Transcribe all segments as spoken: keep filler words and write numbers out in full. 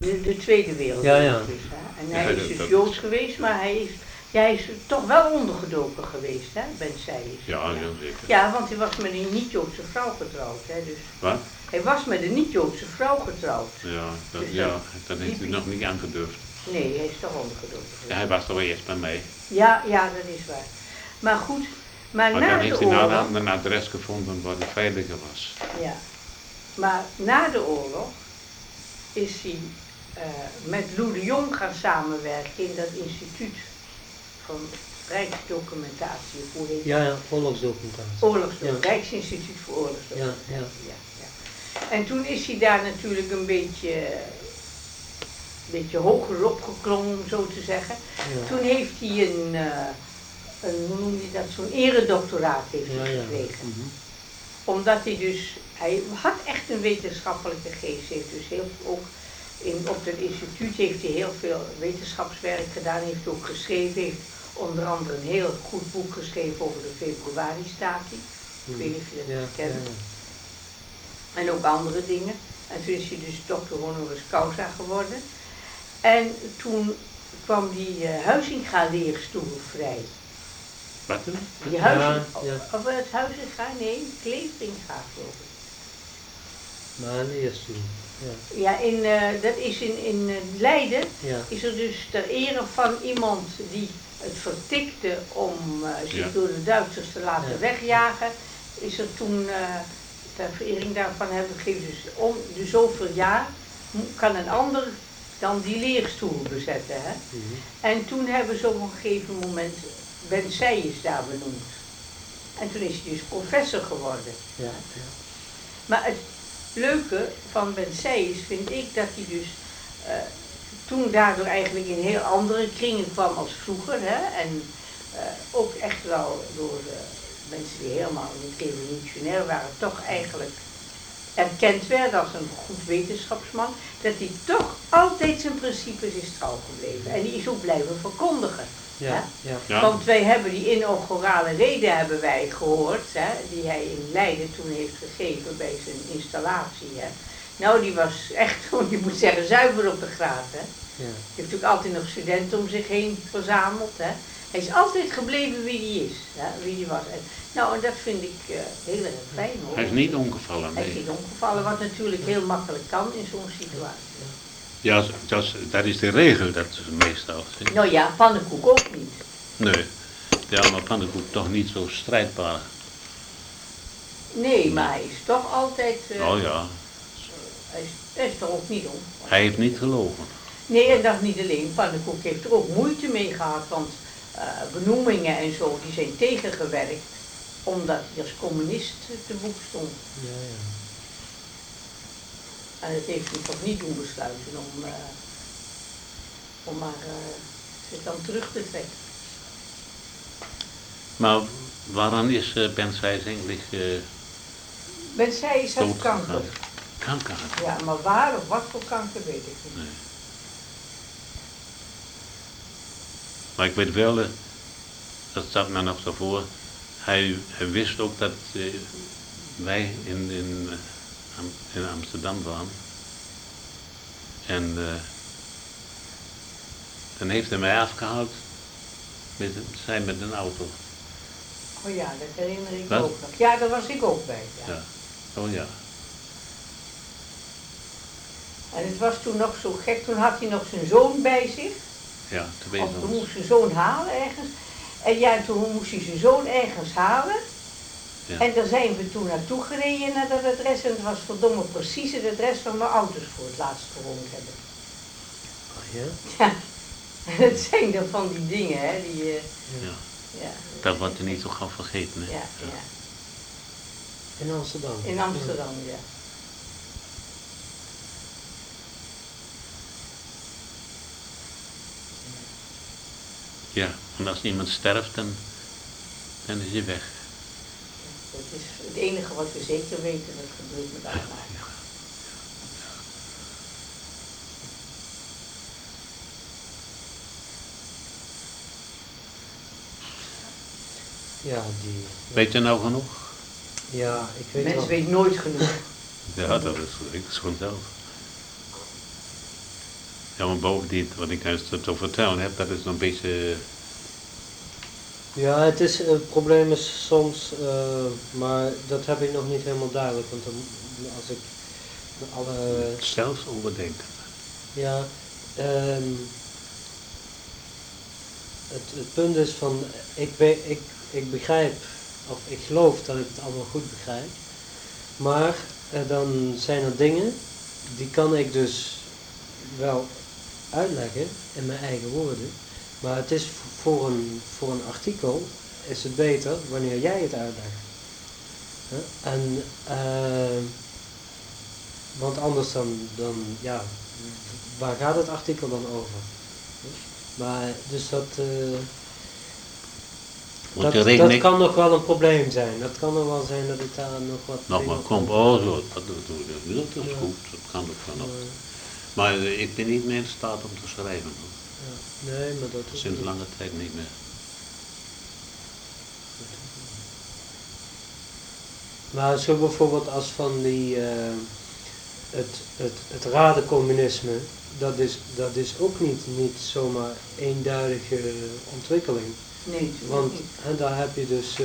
de, de Tweede Wereldoorlog Ja, ja. is. Hè? En hij Ja, is dat- dus dat- Joods geweest, maar hij is, ja, hij is toch wel ondergedoken geweest, hè, Ben Sayers. Ja, heel zeker. Ja, want hij was met een niet-Joodse vrouw getrouwd, hè, dus. Wat? Hij was met een niet-Joodse vrouw getrouwd. Ja, dat, Dus ja, dat- dat heeft hij nog niet aangedurfd. Nee, hij is toch ondergedoken geweest. Ja, hij was toch eerst bij mij. Ja, ja, dat is waar. Maar goed, maar, Maar na dan de heeft hij oorlog... nou een adres gevonden waar hij veiliger was. Ja, maar na de oorlog is hij uh, met Lou de Jong gaan samenwerken in dat instituut van Rijksdocumentatie. Hoe heet Ja, ja, oorlogsdocumentatie. Oorlogsdocumentatie, Ja. Rijksinstituut voor Oorlogsdocumentatie. Ja, ja. Ja, ja. En toen is hij daar natuurlijk een beetje, een beetje hoger opgeklommen, om zo te zeggen. Ja. Toen heeft hij een, uh, een hoe noem je dat, zo'n eredoctoraat heeft Ja, hij ja. gekregen. Mhm. Omdat hij dus, hij had echt een wetenschappelijke geest, heeft dus heel ook in, op het instituut heeft hij heel veel wetenschapswerk gedaan, heeft ook geschreven, heeft onder andere een heel goed boek geschreven over de februari-staking. Ik weet niet of je dat Ja, kent. ja, ja. En ook andere dingen. En toen is hij dus dokter honoris causa geworden. En toen kwam die uh, Huizinga-leerstoel vrij. Wat dan? Die Huizing, Ja, ja. of het Huizinga, nee, Kleveringa geloof ik. Maar een eerste. Ja. Ja, in, uh, dat is in, in uh, Leiden, Ja. is er dus ter ere van iemand die het vertikte om uh, zich Ja. door de Duitsers te laten Ja. wegjagen, is er toen, uh, ter verering daarvan hebben we gegeven, dus om de zoveel jaar mo- kan een ander dan die leerstoel bezetten. Hè? Mhm. En toen hebben ze op een gegeven moment Ben Sayers daar benoemd. En toen is hij dus professor geworden. Ja, ja. Maar het leuke van Ben Sayers vind ik dat hij dus uh, toen daardoor eigenlijk in heel andere kringen kwam als vroeger. Hè? En uh, ook echt wel door uh, mensen die helemaal niet revolutionair waren, toch eigenlijk erkend werd als een goed wetenschapsman. Dat hij toch altijd zijn principes is trouw gebleven. En die is ook blijven verkondigen. Ja, hè? ja. Ja. Want wij hebben die inaugurale rede hebben wij gehoord, hè, die hij in Leiden toen heeft gegeven bij zijn installatie. Hè. Nou, die was echt, je moet zeggen, zuiver op de graad. Hè. Ja. Hij heeft natuurlijk altijd nog studenten om zich heen verzameld. Hè. Hij is altijd gebleven wie hij is, hè, wie hij was. En, nou, en dat vind ik uh, heel erg fijn hoor. Hij is niet omgevallen, Hij is nee. niet omgevallen, wat natuurlijk heel makkelijk kan in zo'n situatie. Ja, dat is, dat is de regel, dat is meestal. hè. Nou ja, pannenkoek ook niet. Nee. Ja, maar pannenkoek toch niet zo strijdbaar. Nee, maar hij is toch altijd, uh, Oh ja, hij, is, hij is er ook niet om. hij heeft niet gelogen. Nee, en dat niet alleen. Pannenkoek heeft er ook moeite mee gehad, want uh, benoemingen en zo, die zijn tegengewerkt, omdat hij als communist te boek stond. Ja, ja. En dat heeft hij toch niet doen besluiten om, uh, om maar uh, zich dan terug te trekken. Maar waaraan is uh, Ben Sayers eigenlijk uh, Ben Sayers had dood kanker. gegaan? Kanker. Ja, maar waar of wat voor kanker weet ik niet. Nee. Maar ik weet wel, uh, dat staat me nog zo voor, hij, hij wist ook dat uh, wij in, in, uh, Am- in Amsterdam waren. En uh, dan heeft hij mij afgehaald, met, zij met een auto. Oh ja, dat herinner ik me Wat? ook nog. Ja, daar was ik ook bij. Ja. Ja. Oh ja. En het was toen nog zo gek, toen had hij nog zijn zoon bij zich. Ja, twee Of toen zoons. moest zijn zoon halen ergens. En ja, toen moest hij zijn zoon ergens halen. Ja. En daar zijn we toen naartoe gereden naar dat adres. En het was verdomme precies het adres waar mijn ouders voor het laatst gewoond hebben. Oh, ja? Ja, en het zijn dan van die dingen, hè. Die, uh, Ja. ja, Dat wordt er niet zo gauw vergeten, hè? ja, ja. In Amsterdam. In Amsterdam, ja. Ja, en als iemand sterft, dan, dan is hij weg. Dat is het enige wat we zeker weten, dat gebeurt met allemaal. Ja, die. Weet je nou genoeg? Ja, ik weet Mensen wel. weten nooit genoeg. Ja, dat is, ik is gewoon zelf. Ja, maar bovendien, wat ik juist te vertellen heb, dat is een beetje... Ja, het, is, het probleem is soms, uh, maar dat heb ik nog niet helemaal duidelijk, want dan, als ik alle... Zelfs overdenken. Ja, um, het, het punt is van, ik, weet, ik, ik begrijp, of ik geloof dat ik het allemaal goed begrijp, maar uh, dan zijn er dingen, die kan ik dus wel uitleggen in mijn eigen woorden, maar het is voor een, voor een artikel is het beter wanneer jij het uitlegt. Huh? En, uh, want anders dan, dan, ja, waar gaat het artikel dan over? Maar, dus dat, uh, dat, dat kan nog wel een probleem zijn. Dat kan nog wel zijn dat ik daar nog wat... Nog maar komt, oh zo, dat, dat, dat is ja. goed, dat kan ook wel nog. Ja. Maar uh, ik ben niet meer in staat om te schrijven. Hoor. Ja. Nee, maar dat is... Sinds lange tijd niet meer. Maar zo bijvoorbeeld als van die... Uh, het, het, het radencommunisme, dat is, dat is ook niet, niet zomaar eenduidige ontwikkeling. Nee, want niet. En daar heb je dus, uh,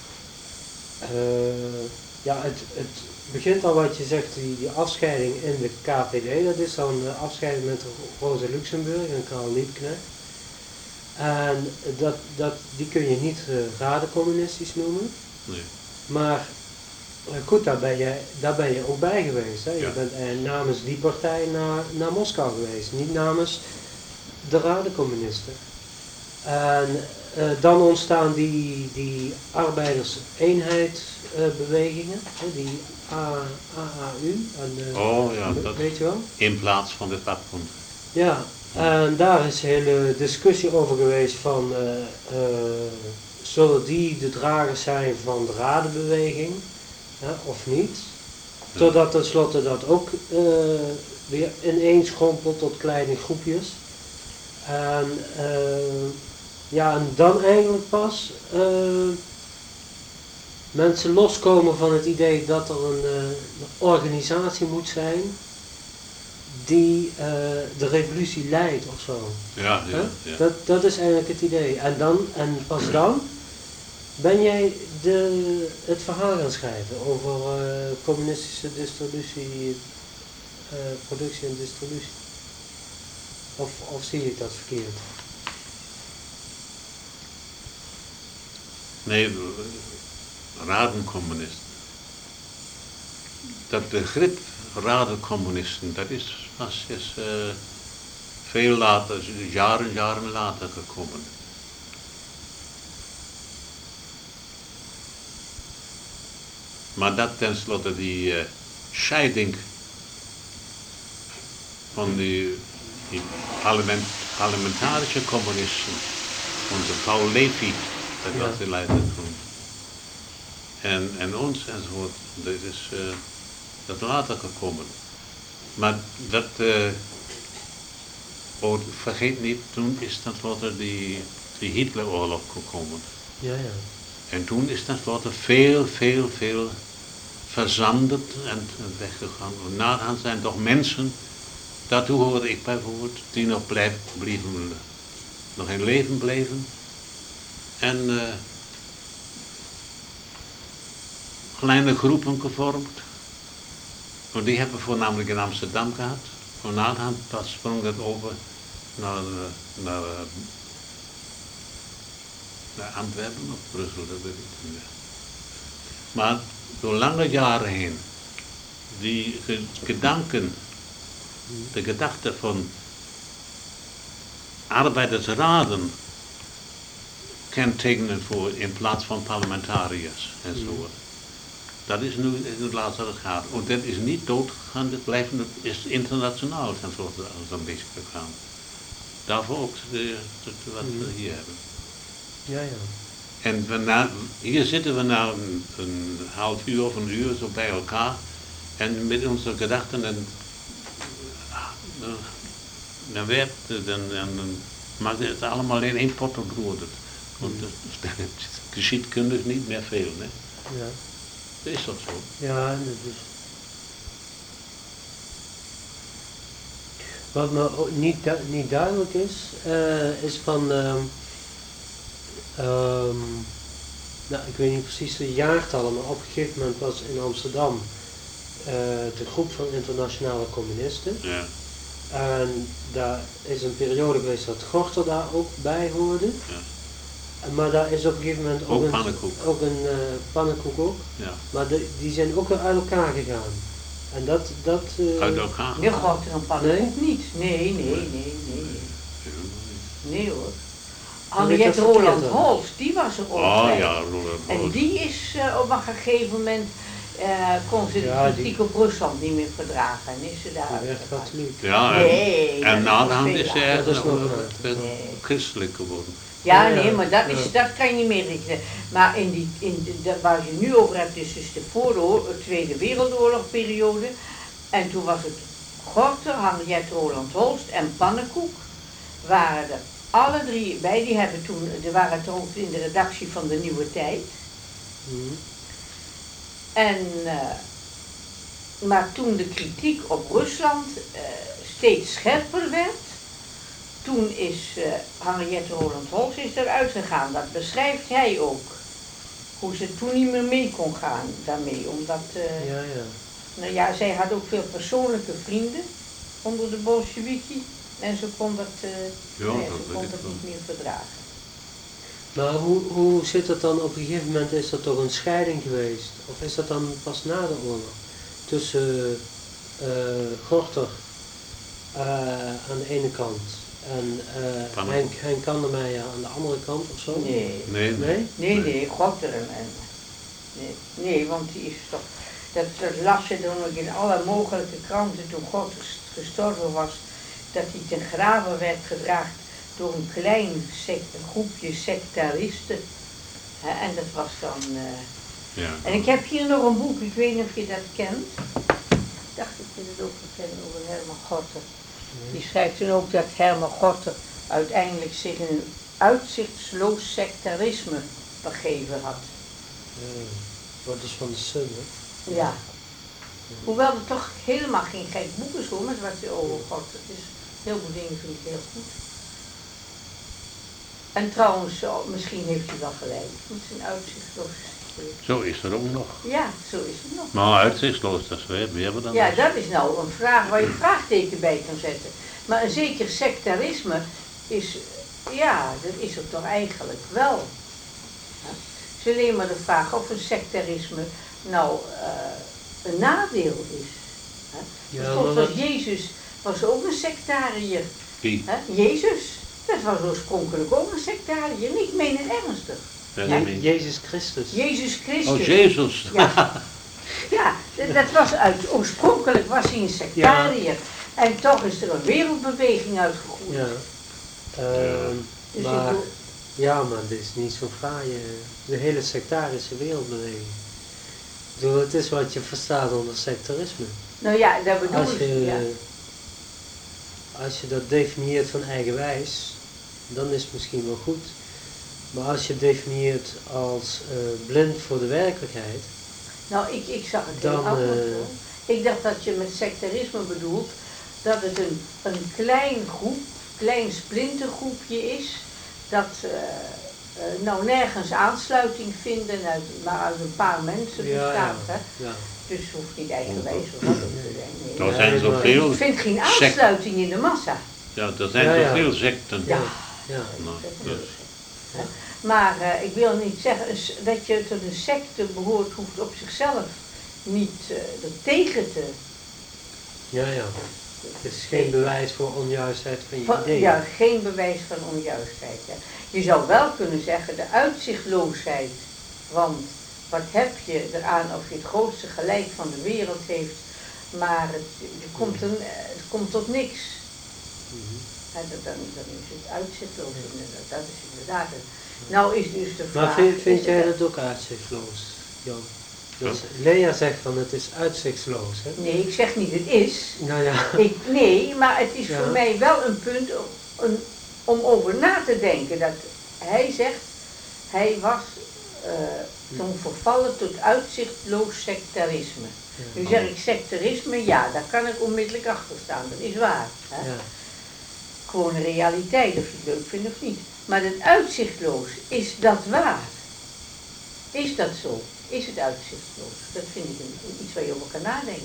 uh, ja, het, het begint al wat je zegt, die, die afscheiding in de K P D, dat is dan de afscheiding met Rosa Luxemburg en Karl Liebknecht. En dat, dat, die kun je niet uh, radencommunistisch noemen, nee. Maar goed, daar ben je, daar ben je ook bij geweest. Hè? Je ja. bent eh, namens die partij naar, naar Moskou geweest, niet namens de radencommunisten. En uh, dan ontstaan die, die arbeiderseenheidsbewegingen, uh, die A A U. En, uh, oh ja, weet dat je wel? In plaats van de vakbond. Ja, en daar is een hele discussie over geweest van, uh, uh, zullen die de dragers zijn van de radenbeweging? Ja, of niet, totdat tenslotte dat ook uh, weer ineenschrompelt tot kleine groepjes. En, uh, ja, en dan eigenlijk pas uh, mensen loskomen van het idee dat er een, uh, een organisatie moet zijn die uh, de revolutie leidt of zo. Ja, ja, huh? ja. Dat, dat is eigenlijk het idee. En, dan, en pas dan ben jij de, het verhaal gaan schrijven over uh, communistische distributie, uh, productie en distributie? Of, of zie ik dat verkeerd? Nee, radencommunisten. Dat begrip radencommunisten, dat is pas is, uh, veel later, jaren, jaren later gekomen. Maar dat tenslotte die uh, scheiding van die, die parlement, parlementarische communisten, onze Paul Levy, dat was de leider toen, en, en ons enzovoort, dat is uh, dat later gekomen. Maar dat, uh, oh, vergeet niet, toen is tenslotte die, die Hitleroorlog gekomen. Ja, ja. En toen is tenslotte veel, veel, veel verzanderd en weggegaan. En naderhand zijn toch mensen, daartoe hoorde ik bijvoorbeeld, die nog blijf, bleven, nog in leven bleven. En uh, kleine groepen gevormd. En die hebben we voornamelijk in Amsterdam gehad. En naderhand pas sprong dat over naar, naar, naar Antwerpen of Brussel, dat weet ik niet meer. Maar door lange jaren heen, die gedanken, de gedachte van arbeidersraden kentekenen voor in plaats van parlementariërs enzovoort. Dat is nu in het laatste gaat. En dat is niet doodgegaan, dat blijft, is internationaal tenslotte een beetje gegaan. Daarvoor ook de, de, de, wat we hier hebben. Ja, ja. En we na, hier zitten we na een, een half uur of een uur zo bij elkaar en met onze gedachten en dan werkt het en dan maakt het allemaal in één pot gebroederd. Want dat geschiedkundig niet meer veel, hè? Ja. Dat is toch zo? Ja, dat is. Wat me ook niet, du- niet duidelijk is, uh, is van, uh, um, nou, ik weet niet precies de jaartallen, maar op een gegeven moment was in Amsterdam uh, de groep van internationale communisten. Ja. En daar is een periode geweest dat Gorter daar ook bij hoorde. Ja. Maar daar is op een gegeven moment ook, Ook een pannenkoek. Ook een uh, pannenkoek ook. Ja. Maar de, die zijn ook weer uit elkaar gegaan. En dat... dat uh, Uit elkaar Nu gegaan? gaat er een pannenkoek niet. Nee, nee, nee, nee, nee. Nee hoor. Henriette Roland Holst, die was er ook Oh bij. ja, Roland En Holst. die is uh, op een gegeven moment, uh, kon ze de Ja, kritiek die- op Rusland niet meer verdragen en is ze daar Die werd uitgegaan. katholiek. Ja, en, Nee, en dat na de was hand veel is ze later. eigenlijk Dat is nog nog wel later. wel Nee. christelijk geworden. Ja, Ja, nee, maar dat, ja. is, dat kan je niet meer rekenen. Maar in die, in de, de- waar je nu over hebt, is dus de vooroorlog, Tweede Wereldoorlogperiode. En toen was het Gorter, Henriette Roland Holst en Pannenkoek. Waren er alle drie bij. Die hebben toen, die waren toen ook in de redactie van de Nieuwe Tijd. Mhm. En, uh, maar toen de kritiek op Rusland uh, steeds scherper werd, toen is uh, Henriette Roland Holst is eruit gegaan. Dat beschrijft hij ook. Hoe ze toen niet meer mee kon gaan daarmee. Omdat, uh, Ja, ja. nou ja, zij had ook veel persoonlijke vrienden onder de Bolsheviki. En ze kon dat, uh, Ja, nou ja, dat ze weet kon ik dat wel. niet meer verdragen. Maar hoe, hoe zit het dan op een gegeven moment, is er toch een scheiding geweest? Of is dat dan pas na de oorlog? Tussen uh, Gorter uh, aan de ene kant en uh, Pannenkoek. Henk, Henk Kandermeijer aan de andere kant of zo? Nee. Nee, nee. Nee? Nee, nee, Gorter en, en nee, nee, want die is toch, dat, dat las je dan ook in alle mogelijke kranten toen Gorter gestorven was, dat hij ten grave werd gedraagd door een klein sect, een groepje sectaristen. Hè, en dat was dan, uh, Ja. en ik heb hier nog een boek, ik weet niet of je dat kent. Ik dacht dat je het ook wel kent over Herman Gorter. Die schrijft toen ook dat Herman Gorter uiteindelijk zich in een uitzichtsloos sectarisme begeven had. Ja. Wat is van de Sun, hè? Ja. Hoewel het toch helemaal geen gek boek is hoor, met wat je over Gorter. Het is heel veel dingen vind ik heel goed. En trouwens, oh, misschien heeft hij wel gelijk. Het is een uitzichtsloos sectarisme. Zo is er ook nog. Ja, zo is het nog. Maar uitzichtsloos, dat is weer, weer wat Ja, anders. dat is nou een vraag waar je een vraagteken bij kan zetten. Maar een zeker sectarisme is, ja, dat is er toch eigenlijk wel. Ja. Het is alleen maar de vraag of een sectarisme nou uh, een nadeel is. Hè? Ja, Soms maar was wat- Jezus was ook een sectariër. Wie? Hè? Jezus, dat was oorspronkelijk ook een sectariër. Ik meen het ernstig. Ja, Je- wie? Jezus Christus. Jezus Christus. Oh, Jezus. Ja, ja dat, dat was uit, oorspronkelijk was hij een sectariër. En toch is er een wereldbeweging uitgegroeid. Ja. Ehm, Dus maar, ik bedoel- ja, maar dit is niet zo fraai. eh, De hele sectarische wereldbeweging. Ik bedoel, het is wat je verstaat onder sectarisme. Nou ja, dat bedoel Als ik. je, Ja. als je dat definieert van eigenwijs, dan is het misschien wel goed. Maar als je het definieert als eh, blind voor de werkelijkheid, Nou, ik, ik zag het heel Dan, anders eh, hoor. Ik dacht dat je met sectarisme bedoelt dat het een, een klein groep, klein splintergroepje is, dat uh, uh, nou nergens aansluiting vinden, uit, maar uit een paar mensen ja, bestaat. ja, Hè? ja. Dus het hoeft niet eigenwijs of wat ook te zijn. Nee. Er Ja, zijn maar- zoveel Ik vind geen sect- aansluiting in de massa. Ja, er zijn Ja, ja. zoveel secten. Ja. Ja. Nou, Dat dus. is- hè. Maar uh, ik wil niet zeggen is dat je tot een secte behoort, hoeft op zichzelf niet uh, er tegen te. Ja, ja. Het is geen bewijs voor onjuistheid van je Van, ideeën. ja, geen bewijs van onjuistheid. Hè. Je zou wel kunnen zeggen de uitzichtloosheid, want wat heb je eraan of je het grootste gelijk van de wereld heeft, maar het, er, komt een, het komt tot niks. Mhm. En dan, dan dan is het uitzichtloos, inderdaad. Dat is inderdaad het. Nou is dus de vraag... Maar vind, vind is jij het- dat ook uitzichtloos, Jan? Dus Lea zegt van het is uitzichtloos, hè? Nee, ik zeg niet het is. Nou ja, Ik, nee, maar het is Ja. voor mij wel een punt om, een, om over na te denken. Dat hij zegt, hij was uh, toen vervallen tot uitzichtloos sectarisme. Nu zeg ik sectarisme, ja, daar kan ik onmiddellijk achter staan, dat is waar. Hè? Ja. Gewoon een realiteit, of je het leuk vindt of niet. Maar het uitzichtloos, is dat waar? Is dat zo? Is het uitzichtloos? Dat vind ik een, iets waar je over kan nadenken.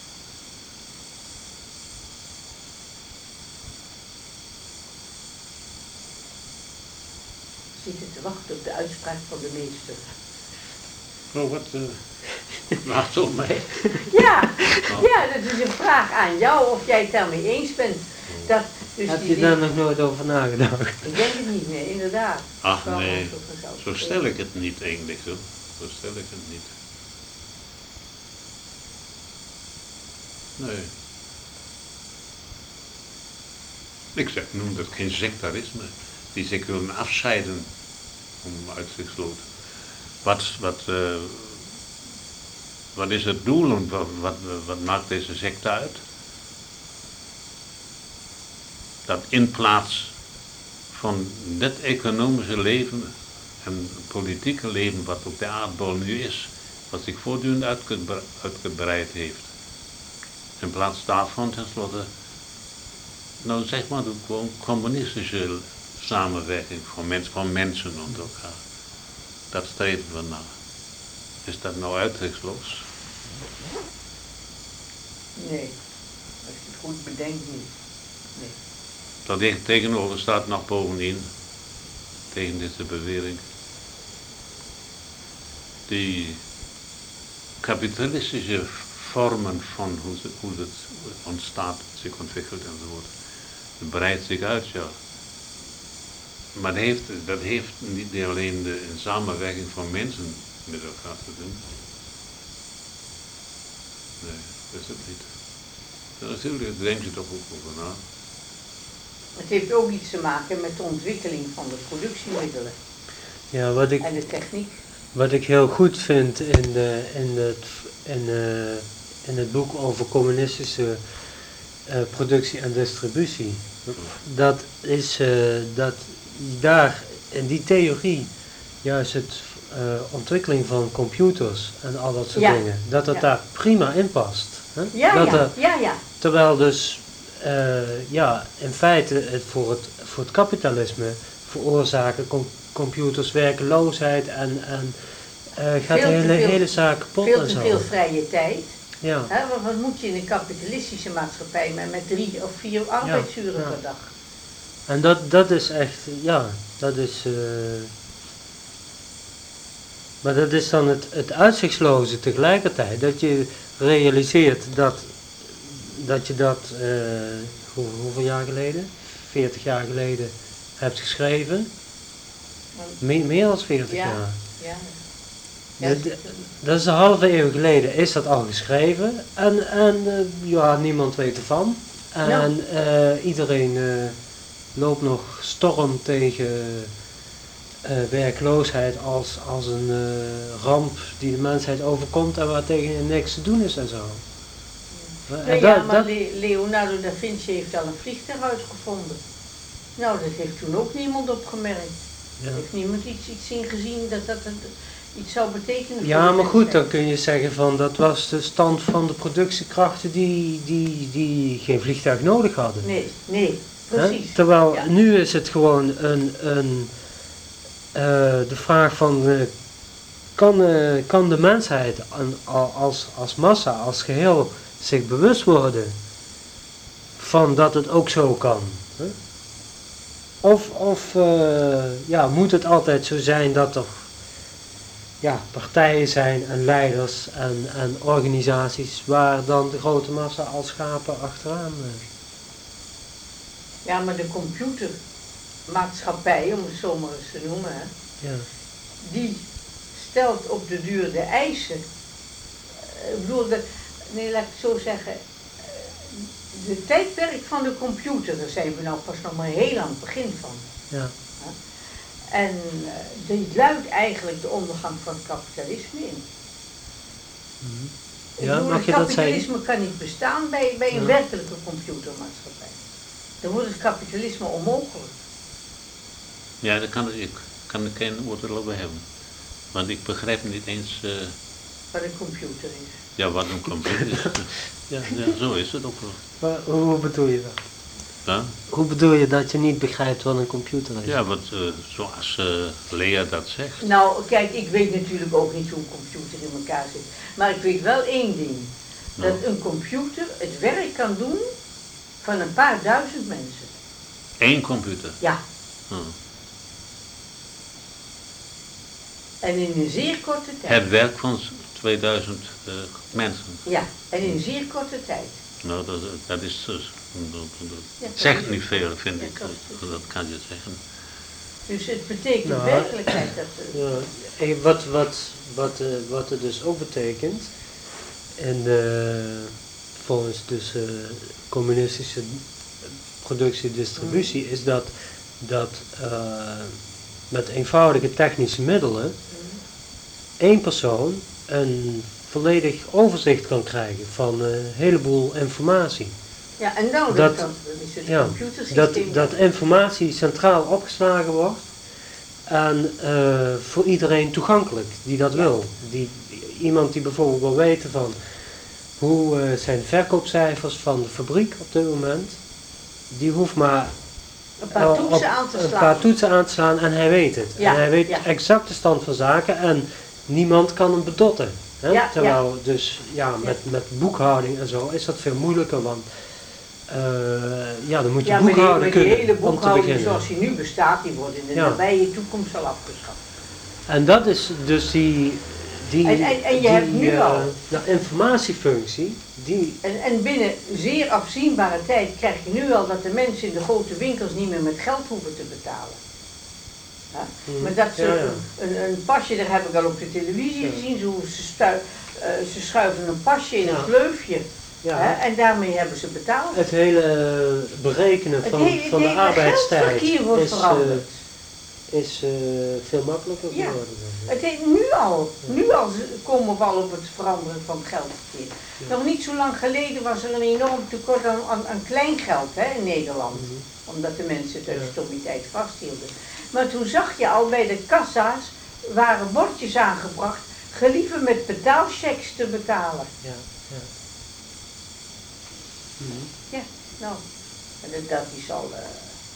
We zitten te wachten op de uitspraak van de meester. Oh, wat... Uh, wacht op mij. Ja, ja, dat is een vraag aan jou of jij het daarmee eens bent. Dat, dus Heb die, je daar nog nooit over nagedacht? Ik denk het niet meer, inderdaad. Ach Wel nee, ons op een zout zo stel ik het niet eigenlijk zo. Zo stel ik het niet. Nee. Ik zeg, noem dat geen sectarisme. Die zich willen afscheiden om uitzichtloos. Wat, wat, uh, wat is het doel en wat, wat, wat maakt deze secte uit? Dat in plaats van dit economische leven en politieke leven wat op de aardbol nu is, wat zich voortdurend uitgebre- uitgebreid heeft, in plaats daarvan tenslotte, nou zeg maar de gewoon communistische samenwerking van, mens, van mensen onder elkaar. Dat streven we naar. Is dat nou uitzichtloos? Nee, als je het goed bedenkt niet. Nee. Dat tegenover staat nog bovenin, tegen deze bewering, die kapitalistische vormen van hoe het, hoe het ontstaat, zich ontwikkelt enzovoort. Het breidt zich uit, ja. Maar dat heeft, dat heeft niet alleen de samenwerking van mensen met elkaar te doen. Nee, dat is het niet. Natuurlijk denk je toch ook over na. Het heeft ook iets te maken met de ontwikkeling van de productiemiddelen Ja, wat ik, en de techniek. wat ik heel goed vind in, de, in, het, in, uh, in het boek over communistische uh, productie en distributie, dat is uh, dat daar in die theorie juist het uh, ontwikkeling van computers en al dat soort Ja. dingen, dat dat Ja. daar prima in past. Hè? Ja, dat ja, er- ja, ja. Terwijl dus uh, ja, in feite het voor, het voor het kapitalisme veroorzaken com- computers werkeloosheid en, en uh, gaat Veel de te hele, veel- hele zaak kapot Veel en te zo. veel vrije tijd. Ja. Hè, want wat moet je in een kapitalistische maatschappij met, met drie of vier arbeidsuren ja. per dag? En dat, dat is echt, ja, dat is, uh, maar dat is dan het, het uitzichtsloze tegelijkertijd, dat je realiseert dat, dat je dat, uh, hoe, hoeveel jaar geleden, veertig jaar geleden hebt geschreven, Me, meer dan veertig Ja. jaar. Ja. Ja, Dat, dat is een halve eeuw geleden is dat al geschreven en, en uh, ja, niemand weet ervan. En uh, iedereen uh, loopt nog storm tegen uh, werkloosheid als, als een uh, ramp die de mensheid overkomt en waar tegen niks te doen is en zo. Ja, En ja, dat- maar dat- Le- Leonardo da Vinci heeft al een vliegtuig uitgevonden. Nou, dat heeft toen ook niemand opgemerkt. ja. Heeft niemand iets, iets in gezien dat dat een- iets zou betekenen voor Ja, de maar goed, mensheid. dan kun je zeggen van dat was de stand van de productiekrachten die, die, die geen vliegtuig nodig hadden. Nee, nee, Hè? precies. Terwijl Ja. nu is het gewoon een, een, eh, de vraag van eh, kan, eh, kan de mensheid an- al- als, als massa, als geheel zich bewust worden van dat het ook zo kan? Hè? Of, of eh, ja, moet het altijd zo zijn dat er ja, partijen zijn en leiders en, en organisaties waar dan de grote massa als schapen achteraan eh, Ja, maar de computermaatschappij, om het zo maar eens te noemen, hè, ja. die stelt op de duur de eisen. Eh, Ik bedoel, de, nee, laat ik het zo zeggen. eh, De tijdperk van de computer, daar zijn we nou pas nog maar heel aan het begin van. Ja. En eh, die luidt eigenlijk de ondergang van het kapitalisme in. Mhm. Ik Ja, bedoel, mag het je dat zeggen? kapitalisme kan niet bestaan bij, bij een Ja. werkelijke computermaatschappij. Dan wordt het kapitalisme onmogelijk. Ja, daar kan ik, kan ik geen oordeel over hebben. Want ik begrijp niet eens uh, wat een computer is. Ja, wat een computer is. Ja, ja, zo is het ook wel. Maar hoe bedoel je dat? Ja, Hoe bedoel je dat je niet begrijpt wat een computer is? ja wat, uh, zoals uh, Lea dat zegt. Nou, kijk, ik weet natuurlijk ook niet hoe een computer in elkaar zit. Maar ik weet wel één ding. Dat Nou. een computer het werk kan doen van een paar duizend mensen. Eén computer. Ja. Hm. En in een zeer korte tijd. Het werk van tweeduizend uh, mensen. Ja, en in een zeer korte tijd. Nou, dat, dat is dus, dat, dat Ja, dat zegt is- niet veel, vind ja, ik. dat is- Dat kan je zeggen. Dus het betekent Nou, werkelijkheid dat... eh, Ja, en wat, wat, wat, uh, wat het dus ook betekent, en uh, volgens dus uh, communistische productie-distributie, is dat, dat uh, met eenvoudige technische middelen één persoon een volledig overzicht kan krijgen van een heleboel informatie. Ja, en nou, dat, Dat- kan, dat is het Ja, computersysteem. dat, dat informatie centraal opgeslagen wordt en uh, voor iedereen toegankelijk die dat Ja. wil. Die, iemand die bijvoorbeeld wil weten van hoe uh, zijn verkoopcijfers van de fabriek op dit moment, die hoeft maar een paar uh, toetsen op- aan te een slaan. paar toetsen aan te slaan en hij weet het. Ja, En hij weet ja. exact de stand van zaken en niemand kan hem bedotten. Hè? Ja, Terwijl dus ja, met, met boekhouding en zo is dat veel moeilijker, want uh, ja, dan moet je Ja, maar die, boekhouden maar die kunnen hele om te boekhouding beginnen. zoals die nu bestaat, die wordt in de Ja. nabije toekomst al afgeschaft. En dat is dus die, die, En- en- en je die hebt nu uh, al- nou, informatiefunctie, die, En, en binnen zeer afzienbare tijd krijg je nu al dat de mensen in de grote winkels niet meer met geld hoeven te betalen. Ja? Mhm. Maar dat ze Ja, ja. Een, een pasje, daar heb ik al op de televisie Ja. gezien, zo ze, stu- uh, ze schuiven een pasje in Ja. een gleufje. ja, Hè? En daarmee hebben ze betaald. het hele uh, berekenen Het van, hele, van de het hele arbeidstijd geldverkeer wordt is, uh, veranderd. is uh, veel makkelijker Ja. geworden. Het heet nu al, nu al z- komen we al op het veranderen van het geldverkeer. Ja. Nog niet zo lang geleden was er een enorm tekort aan, aan, aan kleingeld hè, in Nederland. Mhm. Omdat de mensen het uit Ja. stomiteit vasthielden. Maar toen zag je al bij de kassa's, waren bordjes aangebracht, gelieve met betaalchecks te betalen. Ja, ja. Mhm. Ja, nou, en dat, dat is al... eh,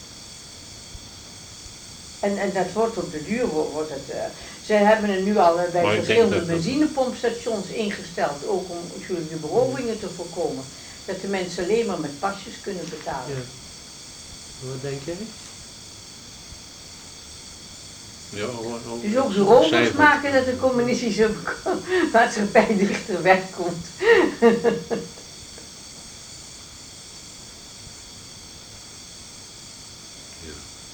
En, en dat wordt op de duur, wo- wordt het... Uh, zij hebben het nu al eh, bij Maar ik denk verschillende dat dat- benzinepompstations ingesteld, ook om natuurlijk de berovingen te voorkomen. Dat de mensen alleen maar met pasjes kunnen betalen. Ja. Wat denk jij? Ja, ook, ook, Dus ook de robots cijfers. maken dat de communistische maatschappij dichter wegkomt. Ja.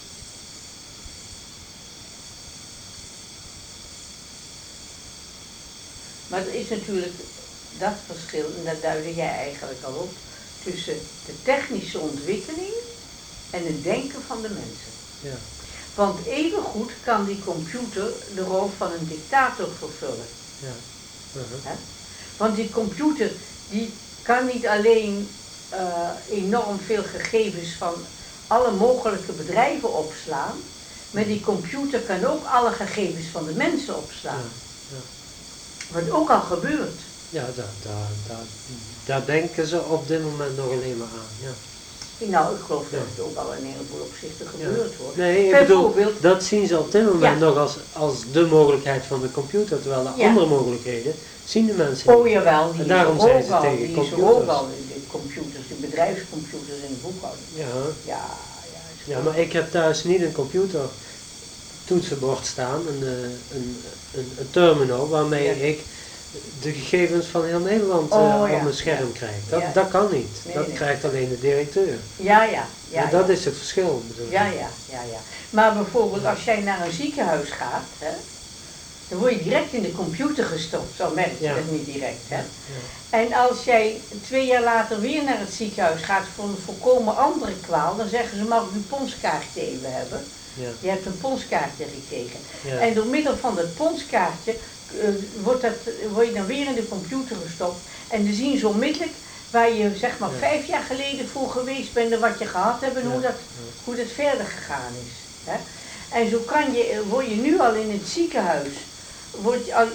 Maar er is natuurlijk dat verschil, en dat duidde jij eigenlijk al op, tussen de technische ontwikkeling en het denken van de mensen. Ja. Want evengoed kan die computer de rol van een dictator vervullen. Ja. Uh-huh. Hè? Want die computer die kan niet alleen uh, enorm veel gegevens van alle mogelijke bedrijven opslaan, maar die computer kan ook alle gegevens van de mensen opslaan. Ja. Ja. Wat ook al gebeurt. Ja, daar, daar, daar, daar denken ze op dit moment nog alleen maar aan. Ja. Nou, ik geloof dat Ja. het ook al in een heleboel opzichten Ja. gebeurd wordt. Nee, ik bedoel, Bijvoorbeeld, dat zien ze op dit moment Ja. nog als, als de mogelijkheid van de computer, terwijl de Ja. andere mogelijkheden zien de mensen oh niet. jawel, die En daarom is er zijn ook ze al, tegen die is er computers. ook al, de computers, de bedrijfscomputers en de boekhouding. Ja. Ja, ja. is Ja, goed. maar ik heb thuis niet een computer toetsenbord staan, een, eh, een, een, een terminal waarmee Ja. ik de gegevens van heel Nederland eh, Oh, op ja. mijn scherm Ja. krijg. Dat, Ja. dat kan niet. Nee, dat nee. krijgt alleen de directeur. Ja, ja, ja. en dat ja. is het verschil. Bedoel ik. Ja, ja, ja, ja. Maar bijvoorbeeld als jij naar een ziekenhuis gaat, hè, dan word je direct in de computer gestopt, zo merk je Ja. dat niet direct. Hè. Ja. En als jij twee jaar later weer naar het ziekenhuis gaat voor een volkomen andere kwaal, dan zeggen ze, mag ik uw ponskaartje even hebben? Ja. Je hebt een ponskaartje gekregen. Ja. En door middel van dat ponskaartje uh, wordt, dat, word je dan weer in de computer gestopt. En dan zien ze onmiddellijk waar je zeg maar Ja. vijf jaar geleden voor geweest bent en wat je gehad hebt en Ja. hoe, dat, hoe dat verder gegaan is. Hè? En zo kan je, word je nu al in het ziekenhuis, word je al,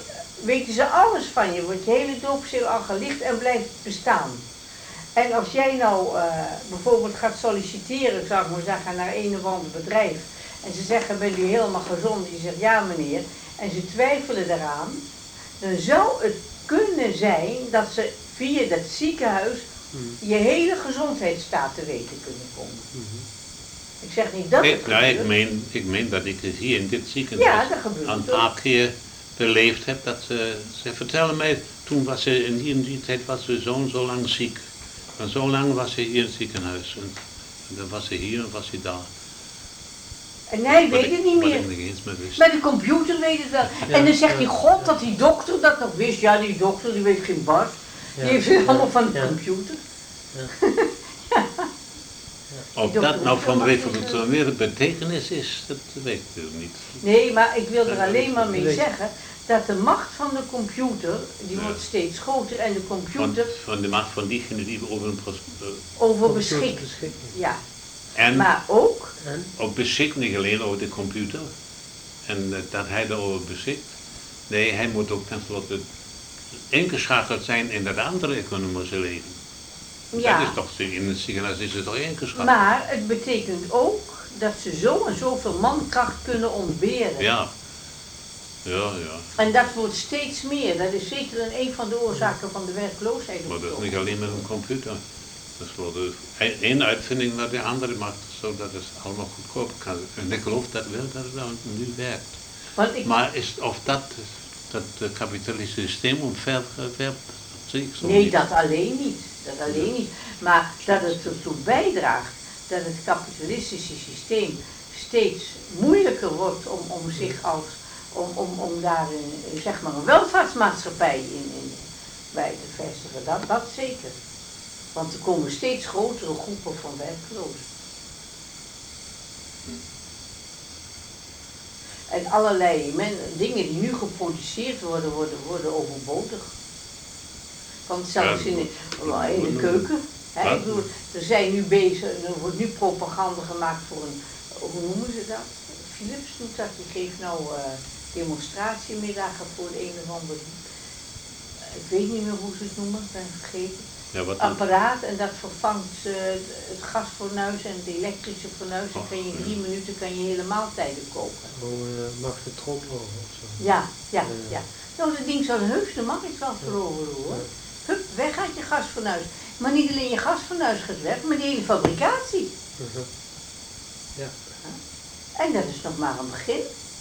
weten ze alles van je, wordt je hele doopseel al gelicht en blijft bestaan. En als jij nou uh, bijvoorbeeld gaat solliciteren, zou ik maar zeggen, naar een of ander bedrijf. En ze zeggen, ben u helemaal gezond? Je zegt, ja meneer. En ze twijfelen eraan. Dan zou het kunnen zijn dat ze via dat ziekenhuis Mm. je hele gezondheidsstaat te weten kunnen komen. Mm-hmm. Ik zeg niet dat het Ik, nou, gebeurt. ik, meen, ik meen dat ik het hier in dit ziekenhuis Ja, dat gebeurt een ook. paar keer beleefd heb. Dat ze, ze vertellen mij, toen was ze in die, in die tijd was ze zo en zo lang ziek. Maar zo lang was ze hier in het ziekenhuis. En, en dan was ze hier en was ze daar. En hij Wat weet ik- het niet wat meer. ik niet eens meer wist. Maar de computer weet het wel. Ja, En dan zegt hij, ja, god, ja. dat die dokter dat nog wist. Ja, die dokter die weet geen bars. Ja, Die heeft het ja, allemaal van de ja. computer. Of Die dat dokter nou wist van wel wat hij revolutionaire betekenis is, dat weet ik niet. Nee, maar ik wil er Ja, alleen maar mee weet- zeggen dat de macht van de computer, die Ja. wordt steeds groter en de Van, computer van de macht van diegene die over een pros- eh, over Computer beschikt. beschikken. Ja, en maar ook, En? ook beschikt niet alleen over de computer. En eh, dat hij erover beschikt. Nee, hij moet ook tenslotte ingeschakeld zijn in dat andere economische leven. ja, Dat is toch, in het ziekenhuis is het toch ingeschakeld? maar het betekent ook dat ze zo en zoveel mankracht kunnen ontberen. Ja. Ja, ja. En dat wordt steeds meer. Dat is zeker een, een van de oorzaken van de werkloosheid. op Maar dat het is niet alleen met een computer. Dat is wel de één uitvinding naar de andere maakt, zodat het allemaal goedkoper kan. En ik geloof dat wel dat het dan nu werkt. Want ik, Maar is, of dat dat het kapitalistische systeem omverwerpt, dat zie ik zo nee, niet. dat alleen niet. Dat alleen niet. Maar dat het ertoe bijdraagt dat het kapitalistische systeem steeds moeilijker wordt om, om zich als, om, om, om daar een, zeg maar een welvaartsmaatschappij in, in, bij te vestigen. Dat, dat zeker. Want er komen steeds grotere groepen van werklozen. En allerlei men, dingen die nu geproduceerd worden, worden, worden overbodig. Want zelfs Ja, in de, dat- in de dat- keuken. Hè, dat- ik bedoel, er zijn nu bezig, er wordt nu propaganda gemaakt voor een, hoe noemen ze dat? Philips doet dat, die geeft nou uh, demonstratiemiddagen voor de een of ander. Ik weet niet meer hoe ze het noemen, ik ben het vergeten. Ja, wat dan? Apparaat en dat vervangt uh, het gasfornuis en het elektrische fornuis. En Oh, kan je in ja. drie minuten kan je hele maaltijden koken. Oh, uh, magnetron of zo. Ja, ja, Ja. ja. Nou, dat ding zou heus de markt wel veroveren hoor. Hup, weg uit je gasfornuis. Maar niet alleen je gasfornuis gaat weg, maar die hele fabricatie. Uh-huh. Ja. En dat is nog maar een begin.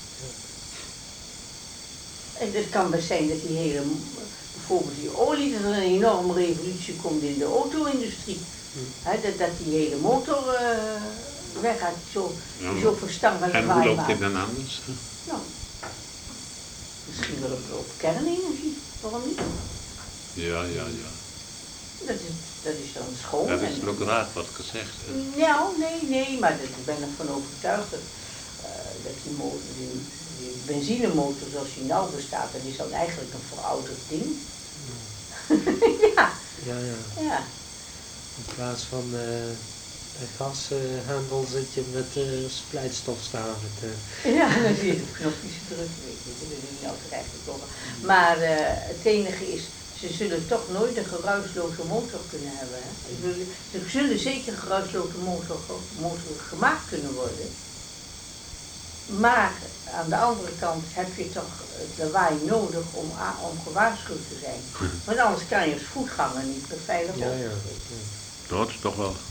En het kan best zijn dat die hele, bijvoorbeeld die olie, dat er een enorme revolutie komt in de auto-industrie. Hm. Hè, dat, dat die hele motor uh, weg gaat, zo, Ja, die zo verstangen En hoe lawaai loopt dit maakt. dan anders? Nou, misschien wel op, op kernenergie, waarom niet? Ja, ja, ja. Dat is, dat is dan schoon. Dat is en- ook raar wat gezegd. hè. Nou, nee, nee, maar dat, ik ben ervan overtuigd dat, uh, dat die, motor, die, die benzinemotor zoals die nou bestaat, dat is dan eigenlijk een verouderd ding. ja, Ja, ja. ja. In plaats van uh, een gashandel zit je met uh, splijtstof staan. Met, uh, Ja, dan zie je het op knopjes drukken, weet je, dat is niet altijd eigenlijk wel. Maar uh, het enige is, ze zullen toch nooit een geruisloze motor kunnen hebben. Hè? Ik bedoel, er zullen zeker een geruisloze motor, motor gemaakt kunnen worden. Maar aan de andere kant heb je toch het lawaai nodig om, a- om gewaarschuwd te zijn. Want anders kan je als voetganger niet meer veilig op. ja, ja. Dat is toch wel.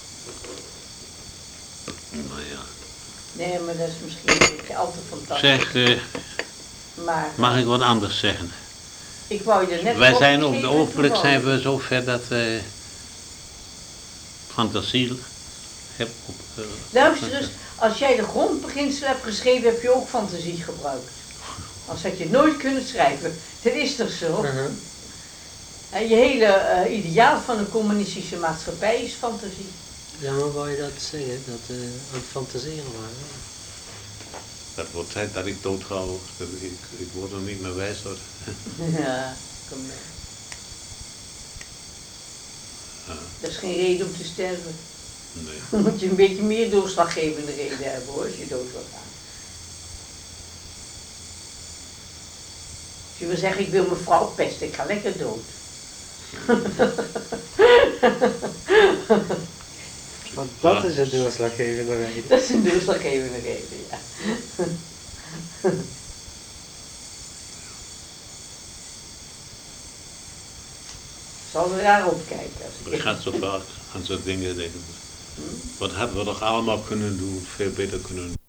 Nou ja. Nee, maar dat is misschien een beetje al te fantastisch. Zeg, eh, Maar mag ik wat anders zeggen? ik wou je er net Wij zijn op het opgegeven, ogenblik toen zijn wou we zo ver dat wij fantasie hebben. Op, eh, Luister eens, als jij de grondbeginselen hebt geschreven, heb je ook fantasie gebruikt. Anders had je nooit kunnen schrijven. Dat is toch zo? Uh-huh. En je hele uh, ideaal van een communistische maatschappij is fantasie. Ja, maar wou je dat zeggen? Dat we uh, aan het fantaseren waren? Dat wordt tijd dat ik dood ga. hoor. Dat Ik, ik word er niet meer wijs hoor. Ja, kom maar. Ja, Dat is geen reden om te sterven. nee. Dan moet je een beetje meer doorslaggevende reden hebben hoor, als je dood wil gaan. Als je wil zeggen, ik wil mijn vrouw pesten, ik ga lekker dood. Want dat Ja. is een doorslaggevende reden. Dat is een doorslaggevende reden, ja. Zal we daarop kijken? Als Ik ga zo vaak aan zo'n dingen denken. Wat hebben we toch allemaal kunnen doen, veel beter kunnen doen.